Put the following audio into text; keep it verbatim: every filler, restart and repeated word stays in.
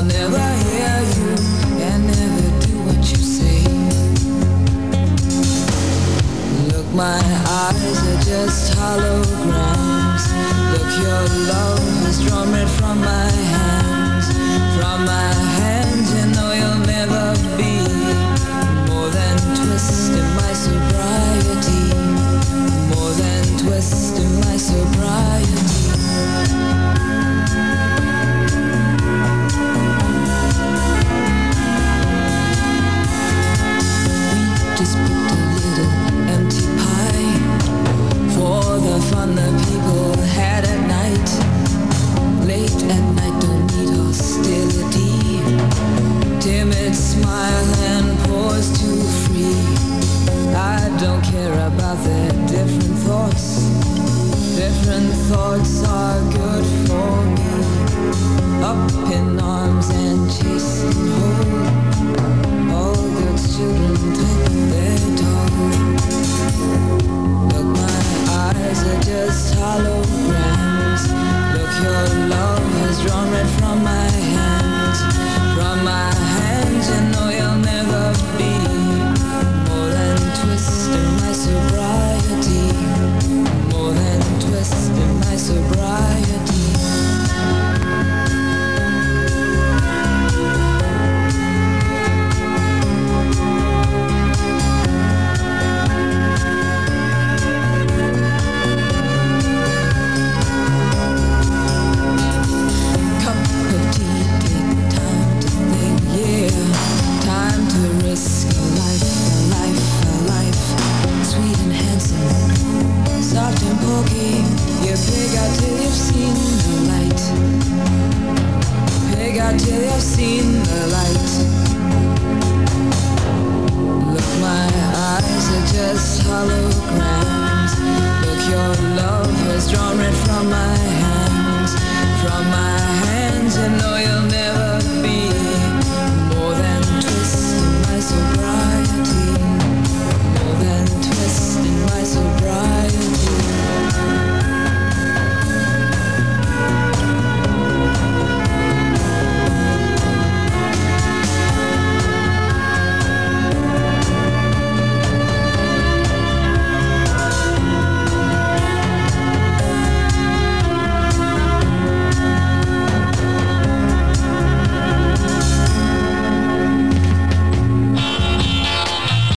never hear you and never do what you say. Look, my eyes are just holograms. Look, your love has drawn red from my hands. From my hands, you know you'll never be more than twist in my sobriety. More than twist in my sobriety. Just put a little empty pie for the fun the people had at night. Late at night, don't need hostility. Timid smile and pause too free. I don't care about their different thoughts. Different thoughts are good for me. Up in arms and chasing home. All good children talk their talk. Look, my eyes are just holograms. Look, your love has drawn red from my hands. From my hands, you know you'll never be more than twist in my sobriety. More than twist in my sobriety. Till you've seen the light.